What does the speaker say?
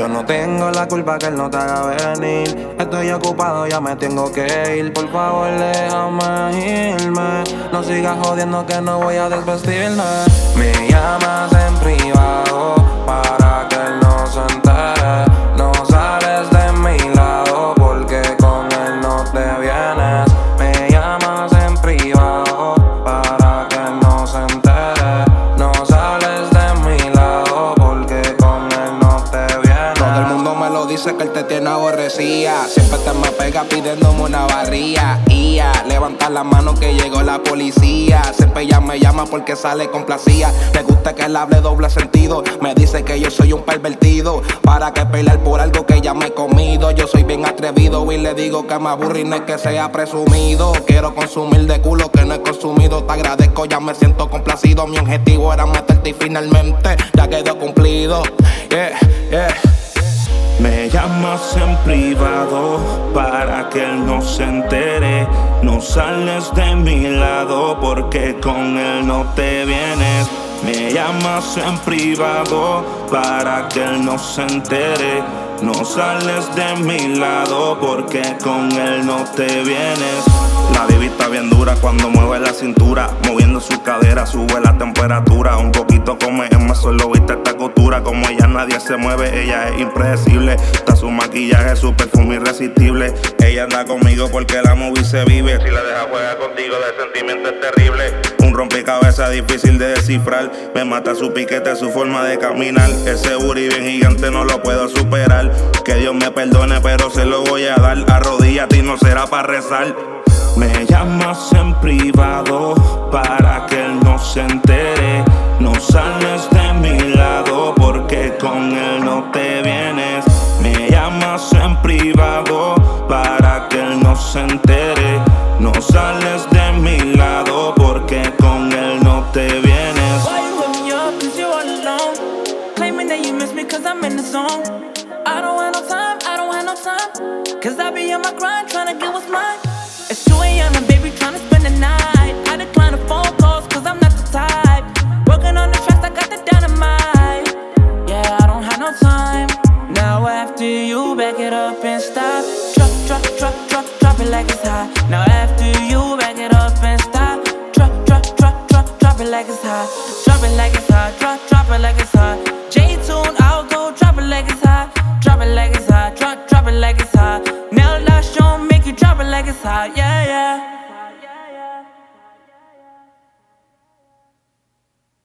Yo no tengo la culpa que él no te haga venir. Estoy ocupado, ya me tengo que ir. Por favor, déjame irme. No sigas jodiendo que no voy a desvestirme. Me llamas en privado para que él no se entere. No sales de mi lado porque con él no te vienes. Me llamas en privado para que él no se entere. No sales de mi lado porque con él no te vienes. Todo el mundo me lo dice que él te tiene aborrecida. Siempre te me pega pidiéndome una barría. Levanta la mano que llegó la policía. Siempre ella me llama porque sale complacida. Le gusta que él hable doble sentido. Me dice que yo soy un pervertido. ¿Para que pelear por algo que ya me he comido? Yo soy bien atrevido y le digo que me aburre y no es que sea presumido. Quiero consumir de culo que no he consumido. Te agradezco, ya me siento complacido. Mi objetivo era meterte y finalmente ya quedó cumplido. Me llamas en privado para que él no se entere. No sales de mi lado porque con él no te vienes. Me llamas en privado para que él no se entere. No sales de mi lado porque con él no te vienes. La baby está bien dura cuando mueve la cintura. Moviendo su cadera sube la temperatura. Un poquito como Emma, solo viste esta costura. Como ella nadie se mueve, ella es impredecible. Está su maquillaje, su perfume irresistible. Ella anda conmigo porque la movie se vive. Si la deja juega contigo, de sentimiento es terrible. Un rompecabezas difícil de descifrar. Me mata su piquete, su forma de caminar. Ese booty bien gigante no lo puedo superar. Que Dios me perdone, pero se lo voy a dar. Arrodíllate y no será para rezar. Me llamas en privado para que él no se entere. No sales de mi lado porque con él no te vienes. Me llamas en privado para que él no se entere. No sales de mi lado porque con él no te vienes. Why you hit me up? 'Cause you're all alone. Claiming that you miss me 'cause I'm in the zone. I don't have no time, I don't have no time. 'Cause I be on my grind trying to get what's mine. It's 2 a.m. and baby trying to spend the night. I decline the phone calls 'cause I'm not the type. Working on the tracks, I got the dynamite. Yeah, I don't have no time. Now after you back it up and stop. Drop it like it's hot. Now after you back it up and stop. Drop it like it's hot. Drop it like it's hot. Drop it like it's hot. J-Tune, I'll go drop it like it's hot. Drop it like it's hot. Drop it like it's hot. Nail lash don't make you drop it like it's hot. Yeah.